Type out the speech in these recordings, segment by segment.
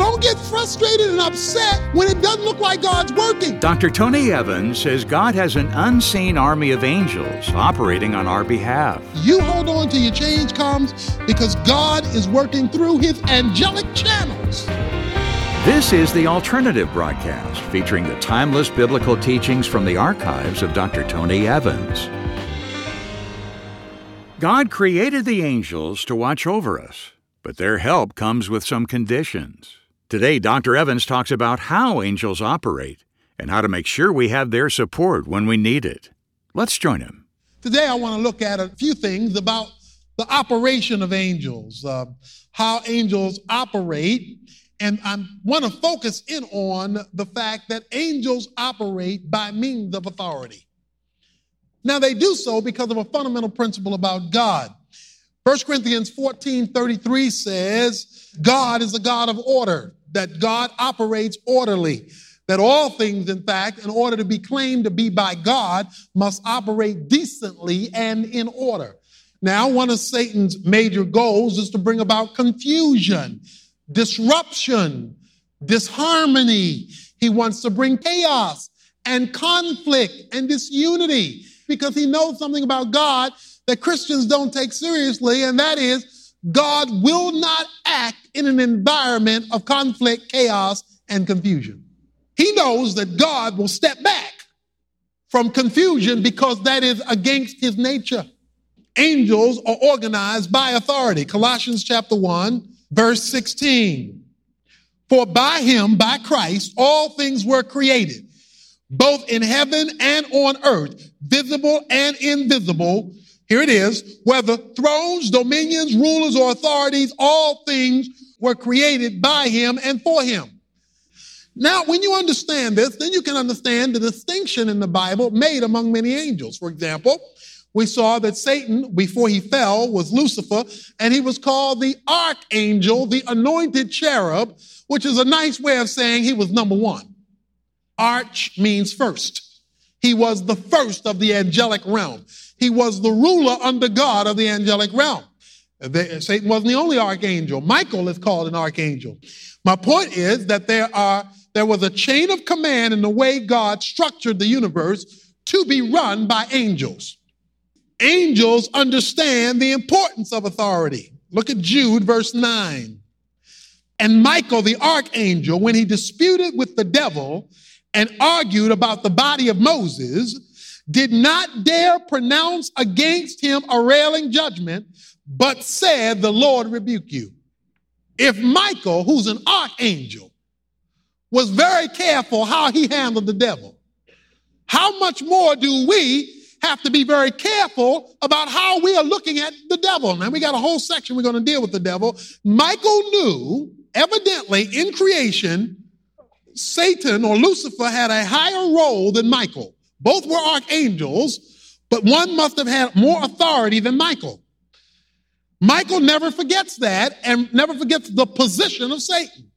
Don't get frustrated and upset when it doesn't look like God's working. Dr. Tony Evans says God has an unseen army of angels operating on our behalf. You hold on till your change comes because God is working through his angelic channels. This is The Alternative Broadcast, featuring the timeless biblical teachings from the archives of Dr. Tony Evans. God created the angels to watch over us, but their help comes with some conditions. Today, Dr. Evans talks about how angels operate and how to make sure we have their support when we need it. Let's join him. Today, I want to look at a few things about the operation of angels, how angels operate. And I want to focus in on the fact that angels operate by means of authority. Now, they do so because of a fundamental principle about God. 1 Corinthians 14:33 says, God is a God of order, that God operates orderly, that all things, in fact, in order to be claimed to be by God, must operate decently and in order. Now, one of Satan's major goals is to bring about confusion, disruption, disharmony. He wants to bring chaos and conflict and disunity because he knows something about God that Christians don't take seriously, and that is God will not act in an environment of conflict, chaos, and confusion. He knows that God will step back from confusion because that is against his nature. Angels are organized by authority. Colossians chapter 1, verse 16. For by him, by Christ, all things were created, both in heaven and on earth, visible and invisible. Here it is, whether thrones, dominions, rulers, or authorities, all things were created by him and for him. Now, when you understand this, then you can understand the distinction in the Bible made among many angels. For example, we saw that Satan, before he fell, was Lucifer, and he was called the archangel, the anointed cherub, which is a nice way of saying he was number one. Arch means first. He was the first of the angelic realm. He was the ruler under God of the angelic realm. Satan wasn't the only archangel. Michael is called an archangel. My point is that there was a chain of command in the way God structured the universe to be run by angels. Angels understand the importance of authority. Look at Jude, verse 9. And Michael, the archangel, when he disputed with the devil and argued about the body of Moses, did not dare pronounce against him a railing judgment, but said, the Lord rebuke you. If Michael, who's an archangel, was very careful how he handled the devil, how much more do we have to be very careful about how we are looking at the devil? Now, we got a whole section we're going to deal with the devil. Michael knew, evidently, in creation, Satan or Lucifer had a higher role than Michael. Both were archangels, but one must have had more authority than Michael. Michael never forgets that and never forgets the position of Satan.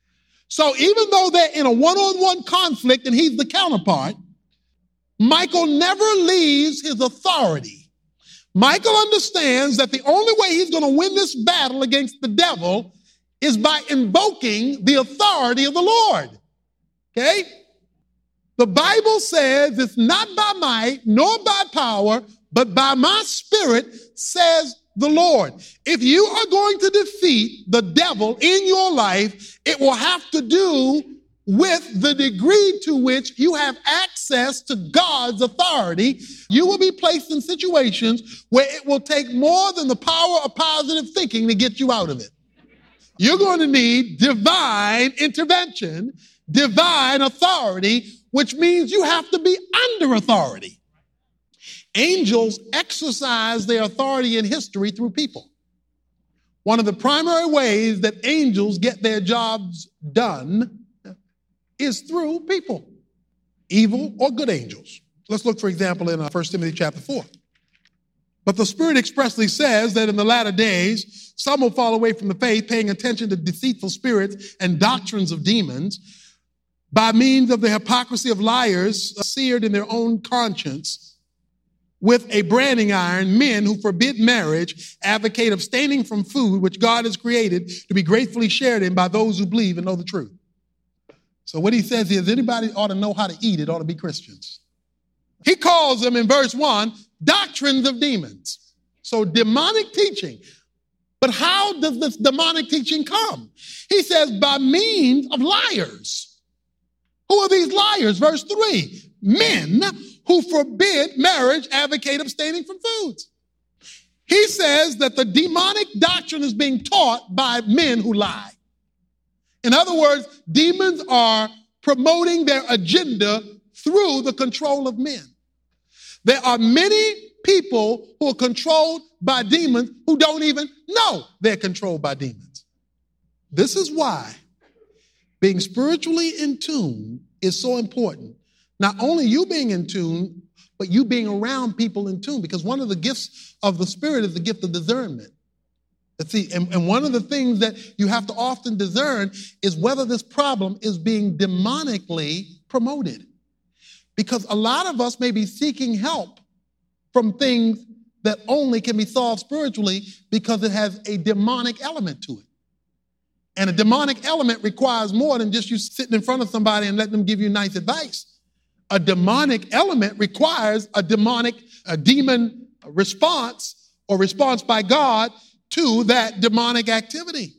So even though they're in a one-on-one conflict and he's the counterpart, Michael never leaves his authority. Michael understands that the only way he's going to win this battle against the devil is by invoking the authority of the Lord. Okay? The Bible says it's not by might nor by power, but by my spirit, says the Lord. If you are going to defeat the devil in your life, it will have to do with the degree to which you have access to God's authority. You will be placed in situations where it will take more than the power of positive thinking to get you out of it. You're going to need divine intervention, divine authority, which means you have to be under authority. Angels exercise their authority in history through people. One of the primary ways that angels get their jobs done is through people, evil or good angels. Let's look, for example, in 1 Timothy chapter 4. But the Spirit expressly says that in the latter days, some will fall away from the faith, paying attention to deceitful spirits and doctrines of demons, by means of the hypocrisy of liars seared in their own conscience. with a branding iron men who forbid marriage, advocate abstaining from food which God has created to be gratefully shared in by those who believe and know the truth. So what he says is anybody ought to know how to eat, it ought to be Christians. He calls them in verse 1, doctrines of demons. So demonic teaching. But how does this demonic teaching come? He says by means of liars. Who are these liars? Verse 3, men who forbid marriage, advocate abstaining from foods. He says that the demonic doctrine is being taught by men who lie. In other words, demons are promoting their agenda through the control of men. There are many people who are controlled by demons who don't even know they're controlled by demons. This is why being spiritually in tune is so important. Not only you being in tune, but you being around people in tune, because one of the gifts of the Spirit is the gift of discernment. See, and one of the things that you have to often discern is whether this problem is being demonically promoted. Because a lot of us may be seeking help from things that only can be solved spiritually because it has a demonic element to it. And a demonic element requires more than just you sitting in front of somebody and letting them give you nice advice. A demonic element requires a demon response or response by God to that demonic activity.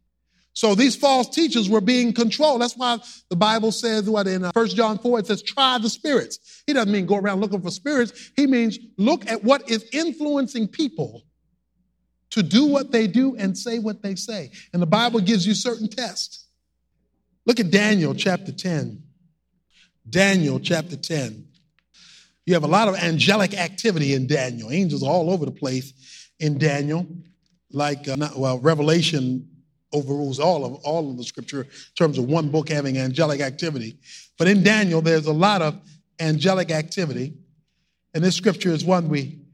So these false teachers were being controlled. That's why the Bible says what in 1 John 4, it says, try the spirits. He doesn't mean go around looking for spirits. He means look at what is influencing people to do what they do and say what they say. And the Bible gives you certain tests. Look at Daniel chapter 10. Daniel chapter 10. You have a lot of angelic activity in Daniel. Angels all over the place in Daniel. Revelation overrules all of the scripture in terms of one book having angelic activity. But in Daniel, there's a lot of angelic activity. And this scripture is one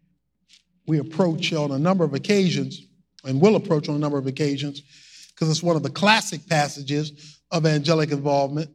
we approach on a number of occasions and will approach on a number of occasions because it's one of the classic passages of angelic involvement.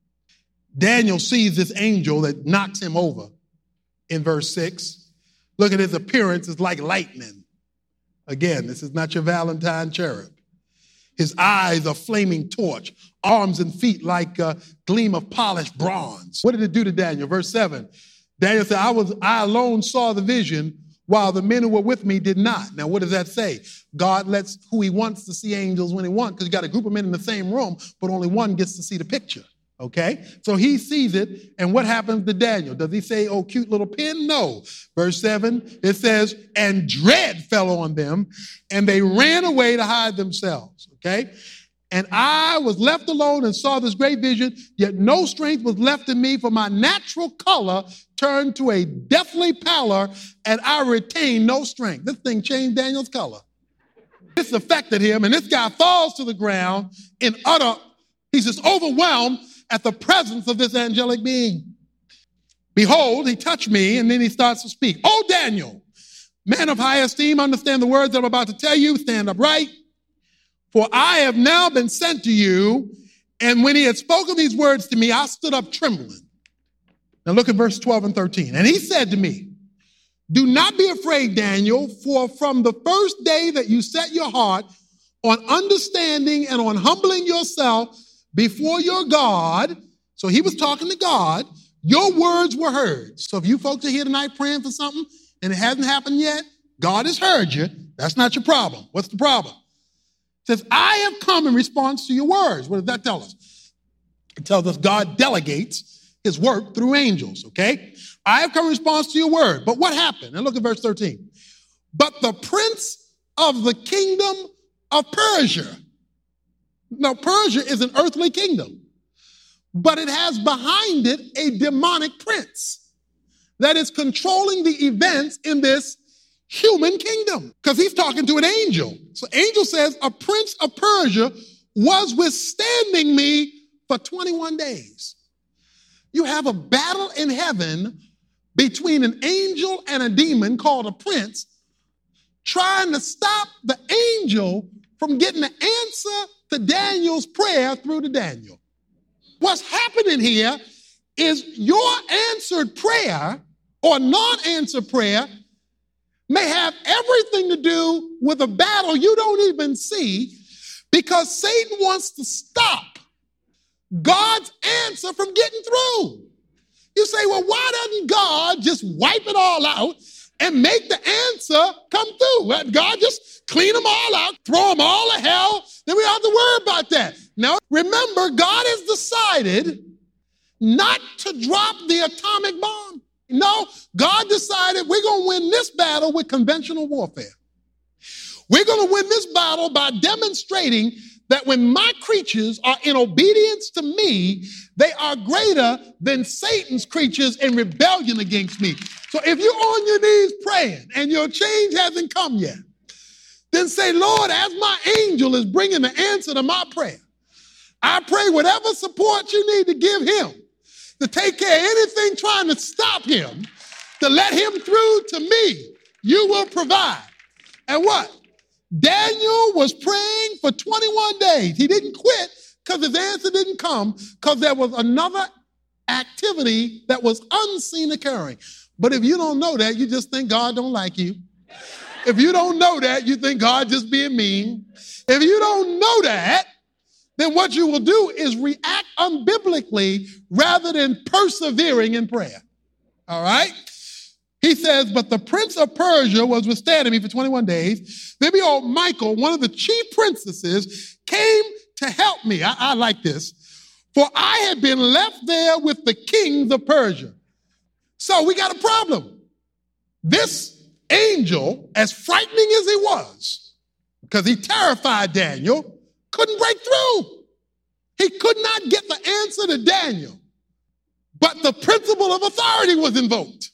Daniel sees this angel that knocks him over in verse 6. Look at his appearance. It's like lightning. Again, this is not your Valentine cherub. His eyes are flaming torch, arms and feet like a gleam of polished bronze. What did it do to Daniel? Verse 7, Daniel said, I alone saw the vision while the men who were with me did not. Now, what does that say? God lets who he wants to see angels when he wants, because you got a group of men in the same room, but only one gets to see the picture. Okay? So he sees it, and what happens to Daniel? Does he say, oh, cute little pin? No. Verse 7, it says, and dread fell on them, and they ran away to hide themselves. Okay? And I was left alone and saw this great vision, yet no strength was left in me, for my natural color turned to a deathly pallor, and I retained no strength. This thing changed Daniel's color. This affected him, and this guy falls to the ground in he's just overwhelmed at the presence of this angelic being. Behold, he touched me, and then he starts to speak. Oh, Daniel, man of high esteem, understand the words that I'm about to tell you. Stand upright. For I have now been sent to you. And when he had spoken these words to me, I stood up trembling. Now look at verse 12 and 13. And he said to me, do not be afraid, Daniel, for from the first day that you set your heart on understanding and on humbling yourself before your God, so he was talking to God, your words were heard. So if you folks are here tonight praying for something and it hasn't happened yet, God has heard you. That's not your problem. What's the problem? It says, I have come in response to your words. What does that tell us? It tells us God delegates his work through angels, okay? I have come in response to your word. But what happened? And look at verse 13. But the prince of the kingdom of Persia. Now, Persia is an earthly kingdom, but it has behind it a demonic prince that is controlling the events in this human kingdom, because he's talking to an angel. So angel says, a prince of Persia was withstanding me for 21 days. You have a battle in heaven between an angel and a demon called a prince, trying to stop the angel from getting the answer to Daniel's prayer through to Daniel. What's happening here is your answered prayer or non-answered prayer may have everything to do with a battle you don't even see, because Satan wants to stop God's answer from getting through. You say, well, why doesn't God just wipe it all out and make the answer come through? God just clean them all out, throw them all to hell, then we don't have to worry about that. Now, remember, God has decided not to drop the atomic bomb. No, God decided we're going to win this battle with conventional warfare. We're going to win this battle by demonstrating that when my creatures are in obedience to me, they are greater than Satan's creatures in rebellion against me. So if you're on your knees praying and your change hasn't come yet, then say, Lord, as my angel is bringing the answer to my prayer, I pray whatever support you need to give him to take care of anything trying to stop him, to let him through to me, you will provide. And what? Daniel was praying for 21 days. He didn't quit because his answer didn't come, because there was another activity that was unseen occurring. But if you don't know that, you just think God don't like you. If you don't know that, you think God just being mean. If you don't know that, then what you will do is react unbiblically rather than persevering in prayer. All right? He says, but the prince of Persia was withstanding me for 21 days. Then behold, Michael, one of the chief princesses, came to help me. I like this. For I had been left there with the kings of Persia. So we got a problem. This angel, as frightening as he was, because he terrified Daniel, couldn't break through. He could not get the answer to Daniel. But the principle of authority was invoked.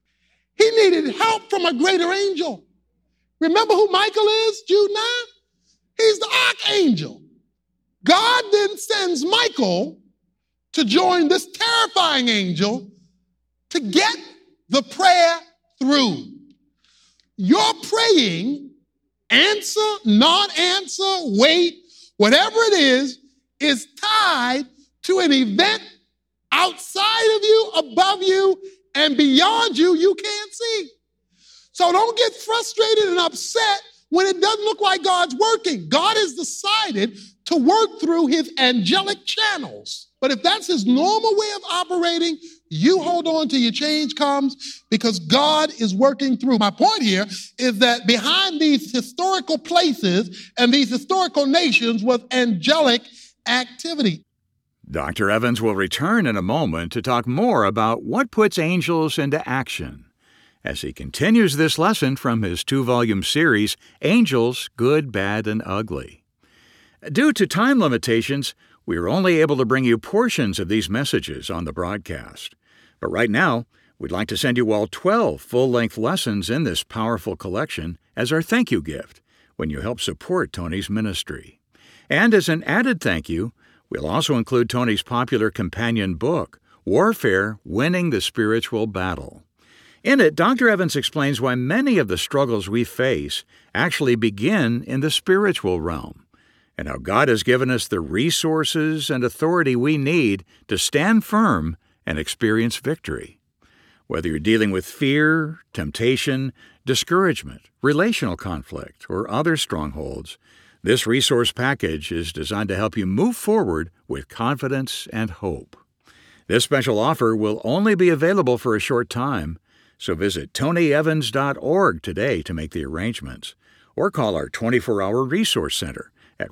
He needed help from a greater angel. Remember who Michael is, Jude 9? He's the archangel. God then sends Michael to join this terrifying angel to get the prayer through. Your praying, answer, non-answer, wait, whatever it is tied to an event outside of you, above you, and beyond you, you can't see. So don't get frustrated and upset when it doesn't look like God's working. God has decided to work through his angelic channels. But if that's his normal way of operating, you hold on till your change comes, because God is working through. My point here is that behind these historical places and these historical nations was angelic activity. Dr. Evans will return in a moment to talk more about what puts angels into action as he continues this lesson from his 2-volume series, Angels, Good, Bad, and Ugly. Due to time limitations, we are only able to bring you portions of these messages on the broadcast. But right now, we'd like to send you all 12 full-length lessons in this powerful collection as our thank you gift when you help support Tony's ministry. And as an added thank you, we'll also include Tony's popular companion book, Warfare: Winning the Spiritual Battle. In it, Dr. Evans explains why many of the struggles we face actually begin in the spiritual realm, and how God has given us the resources and authority we need to stand firm and experience victory. Whether you're dealing with fear, temptation, discouragement, relational conflict, or other strongholds, this resource package is designed to help you move forward with confidence and hope. This special offer will only be available for a short time, so visit tonyevans.org today to make the arrangements, or call our 24-hour resource center at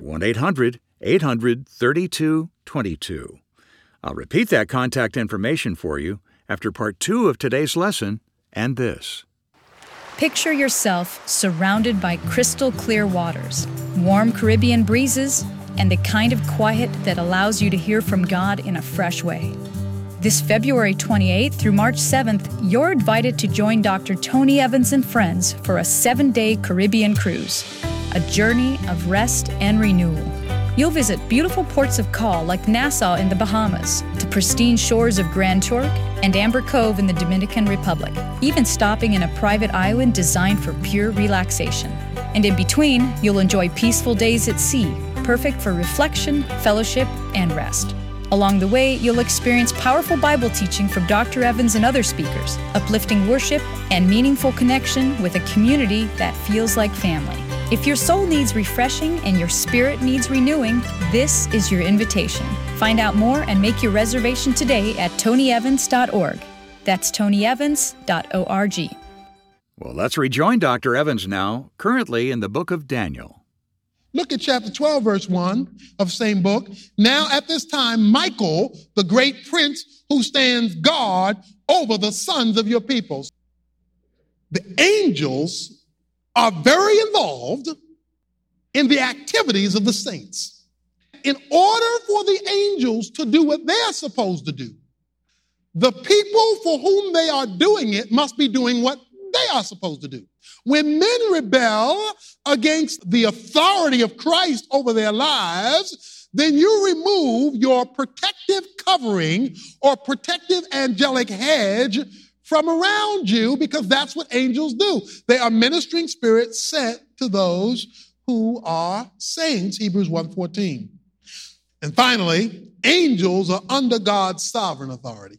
1-800-800-3222. I'll repeat that contact information for you after part 2 of today's lesson and this. Picture yourself surrounded by crystal clear waters, warm Caribbean breezes, and the kind of quiet that allows you to hear from God in a fresh way. This February 28th through March 7th, you're invited to join Dr. Tony Evans and friends for a 7-day Caribbean cruise, a journey of rest and renewal. You'll visit beautiful ports of call like Nassau in the Bahamas, the pristine shores of Grand Turk, and Amber Cove in the Dominican Republic, even stopping in a private island designed for pure relaxation. And in between, you'll enjoy peaceful days at sea, perfect for reflection, fellowship, and rest. Along the way, you'll experience powerful Bible teaching from Dr. Evans and other speakers, uplifting worship, and meaningful connection with a community that feels like family. If your soul needs refreshing and your spirit needs renewing, this is your invitation. Find out more and make your reservation today at tonyevans.org. That's tonyevans.org. Well, let's rejoin Dr. Evans now, currently in the book of Daniel. Look at chapter 12, verse 1 of the same book. Now at this time, Michael, the great prince who stands guard over the sons of your peoples. The angels are very involved in the activities of the saints. In order for the angels to do what they're supposed to do, the people for whom they are doing it must be doing what they are supposed to do. When men rebel against the authority of Christ over their lives, then you remove your protective covering or protective angelic hedge from around you, because that's what angels do. They are ministering spirits sent to those who are saints, Hebrews 1:14. And finally, angels are under God's sovereign authority.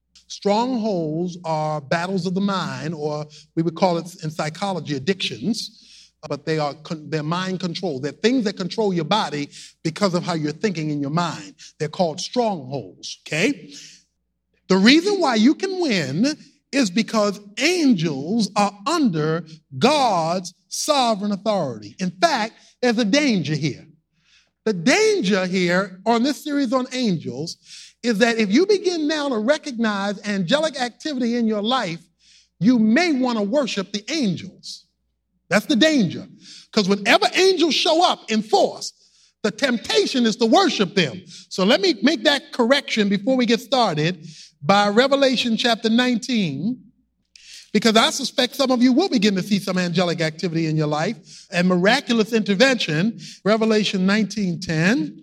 Strongholds are battles of the mind, or we would call it in psychology addictions, but they're mind control. They're things that control your body because of how you're thinking in your mind. They're called strongholds, okay? The reason why you can win is because angels are under God's sovereign authority. In fact, there's a danger here. The danger here on this series on angels is that if you begin now to recognize angelic activity in your life, you may want to worship the angels. That's the danger. Because whenever angels show up in force, the temptation is to worship them. So let me make that correction before we get started by Revelation chapter 19, because I suspect some of you will begin to see some angelic activity in your life and miraculous intervention. Revelation 19:10.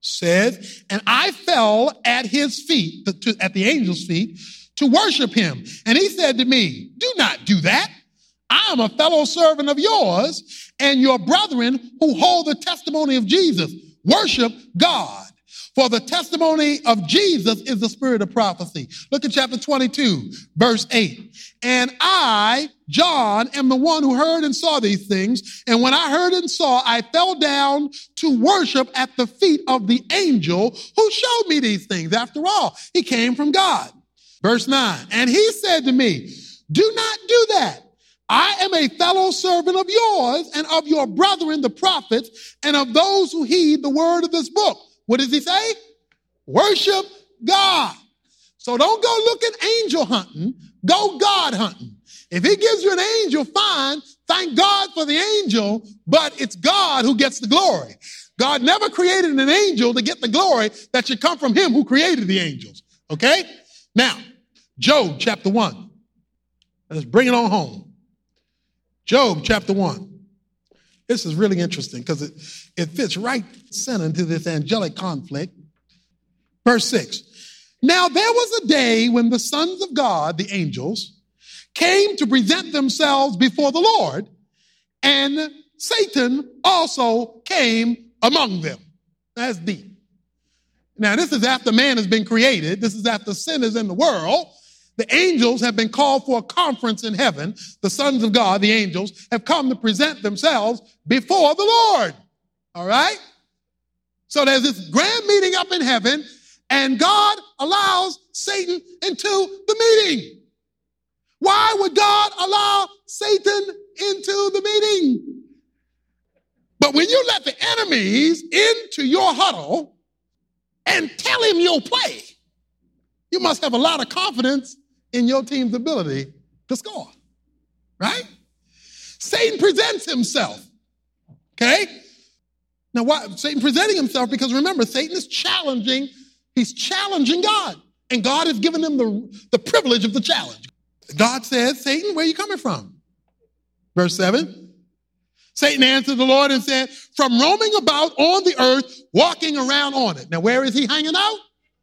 says, and I fell at his feet, at the angel's feet, to worship him. And he said to me, do not do that. I am a fellow servant of yours and your brethren who hold the testimony of Jesus. Worship God. For the testimony of Jesus is the spirit of prophecy. Look at chapter 22, verse 8. And I, John, am the one who heard and saw these things. And when I heard and saw, I fell down to worship at the feet of the angel who showed me these things. After all, he came from God. Verse 9. And he said to me, do not do that. I am a fellow servant of yours and of your brethren, the prophets, and of those who heed the word of this book. What does he say? Worship God. So don't go looking angel hunting. Go God hunting. If he gives you an angel, fine. Thank God for the angel, but it's God who gets the glory. God never created an angel to get the glory. That should come from him who created the angels. Okay? Now, Job chapter 1. Let's bring it on home. Job chapter 1. This is really interesting because it fits right center into this angelic conflict. Verse 6. Now there was a day when the sons of God, the angels, came to present themselves before the Lord, and Satan also came among them. That's deep. Now this is after man has been created. This is after sin is in the world. The angels have been called for a conference in heaven. The sons of God, the angels, have come to present themselves before the Lord. All right? So there's this grand meeting up in heaven, and God allows Satan into the meeting. Why would God allow Satan into the meeting? But when you let the enemies into your huddle and tell him you'll play, you must have a lot of confidence in your team's ability to score, right? Satan presents himself, okay? Now, why Satan presenting himself? Because remember, Satan is challenging, he's challenging God, and God has given him the privilege of the challenge. God says, Satan, where are you coming from? Verse 7, Satan answered the Lord and said, from roaming about on the earth, walking around on it. Now, where is he hanging out?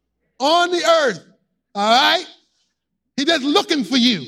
On the earth, all right? He's just looking for you,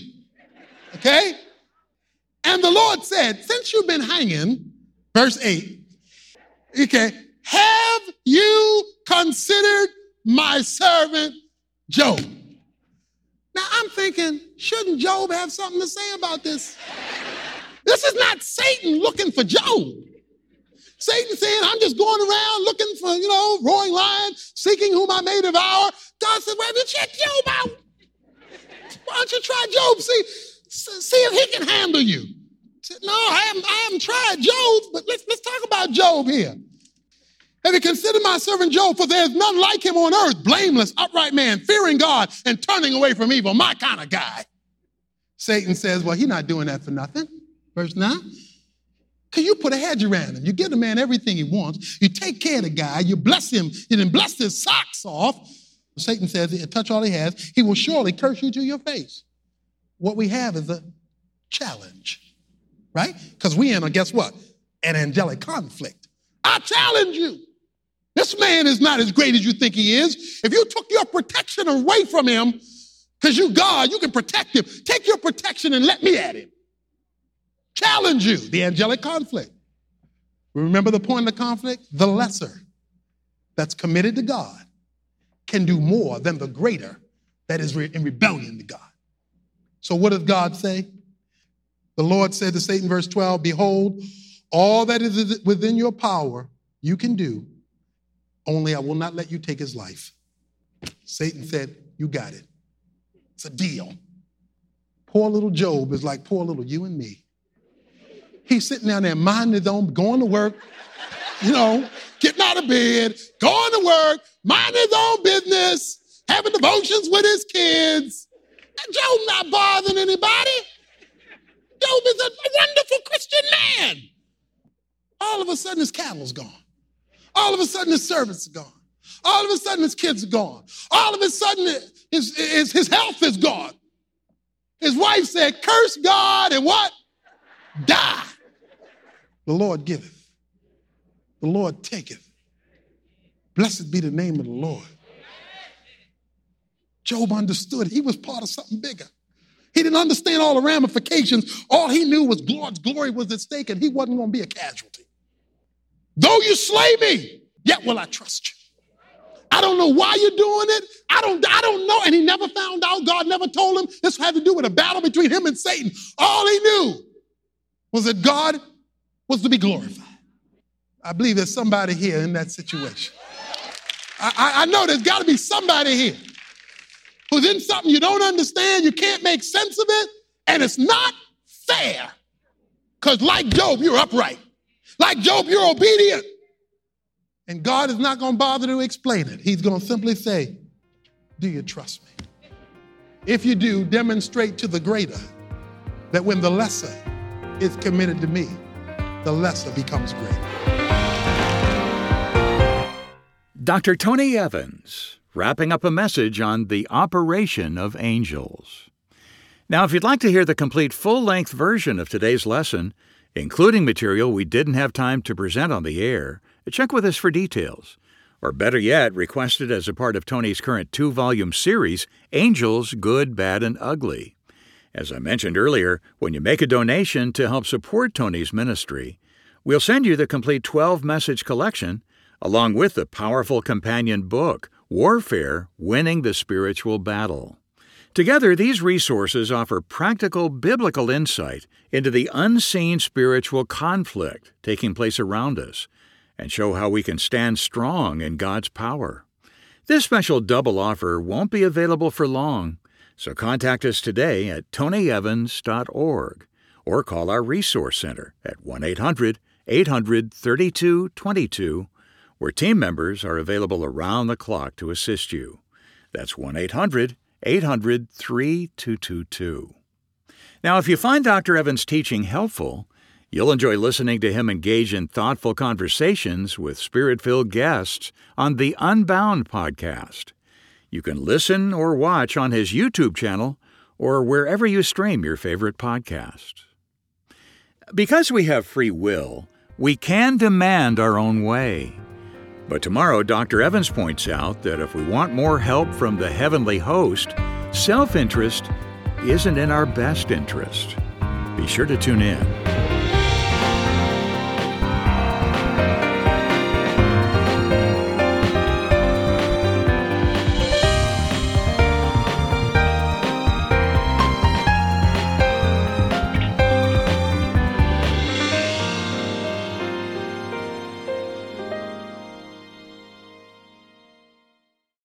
okay? And the Lord said, since you've been hanging, verse 8, okay, have you considered my servant Job. Now I'm thinking, shouldn't Job have something to say about this? This is not Satan looking for Job. Satan saying, I'm just going around looking for, roaring lion, seeking whom I may devour. God said, well, have you checked Job out? Why don't you try Job? See if he can handle you. Said, no, I haven't tried Job, but let's talk about Job here. Have you considered my servant Job? For there is none like him on earth, blameless, upright man, fearing God and turning away from evil, my kind of guy. Satan says, well, he's not doing that for nothing. Verse 9. Because you put a hedge around him. You give the man everything he wants. You take care of the guy. You bless him. You then bless his socks off. Satan says, he'll touch all he has. He will surely curse you to your face. What we have is a challenge, right? Because we in guess what? An angelic conflict. I challenge you. This man is not as great as you think he is. If you took your protection away from him, because you God, you can protect him. Take your protection and let me at him. Challenge you, the angelic conflict. Remember the point of the conflict? The lesser that's committed to God can do more than the greater that is in rebellion to God. So what does God say? The Lord said to Satan, verse 12, behold, all that is within your power you can do, only I will not let you take his life. Satan said, you got it. It's a deal. Poor little Job is like poor little you and me. He's sitting down there minding his own, going to work, getting out of bed, going to work, minding his own business, having devotions with his kids. And Job not bothering anybody. Job is a wonderful Christian man. All of a sudden his cattle's gone. All of a sudden his servants are gone. All of a sudden his kids are gone. All of a sudden his health is gone. His wife said, curse God and what? Die. The Lord giveth. The Lord taketh. Blessed be the name of the Lord. Job understood he was part of something bigger. He didn't understand all the ramifications. All he knew was God's glory was at stake and he wasn't going to be a casualty. Though you slay me, yet will I trust you. I don't know why you're doing it. I don't know. And he never found out. God never told him. This had to do with a battle between him and Satan. All he knew was that God was to be glorified. I believe there's somebody here in that situation. I know there's got to be somebody here who's in something you don't understand, you can't make sense of it, and it's not fair. Because like Job, you're upright. Like Job, you're obedient. And God is not going to bother to explain it. He's going to simply say, do you trust me? If you do, demonstrate to the greater that when the lesser is committed to me, the lesser becomes great. Dr. Tony Evans, wrapping up a message on the operation of angels. Now, if you'd like to hear the complete full-length version of today's lesson, including material we didn't have time to present on the air, check with us for details. Or better yet, request it as a part of Tony's current 2-volume series, Angels, Good, Bad, and Ugly. As I mentioned earlier, when you make a donation to help support Tony's ministry, we'll send you the complete 12-message collection, along with the powerful companion book, Warfare, Winning the Spiritual Battle. Together, these resources offer practical biblical insight into the unseen spiritual conflict taking place around us and show how we can stand strong in God's power. This special double offer won't be available for long, so contact us today at tonyevans.org or call our Resource Center at 1-800-800-3222, where team members are available around the clock to assist you. That's 1-800-800-3222. Now, if you find Dr. Evans' teaching helpful, you'll enjoy listening to him engage in thoughtful conversations with Spirit-filled guests on the Unbound podcast. You can listen or watch on his YouTube channel or wherever you stream your favorite podcast. Because we have free will, we can demand our own way. But tomorrow, Dr. Evans points out that if we want more help from the heavenly host, self-interest isn't in our best interest. Be sure to tune in.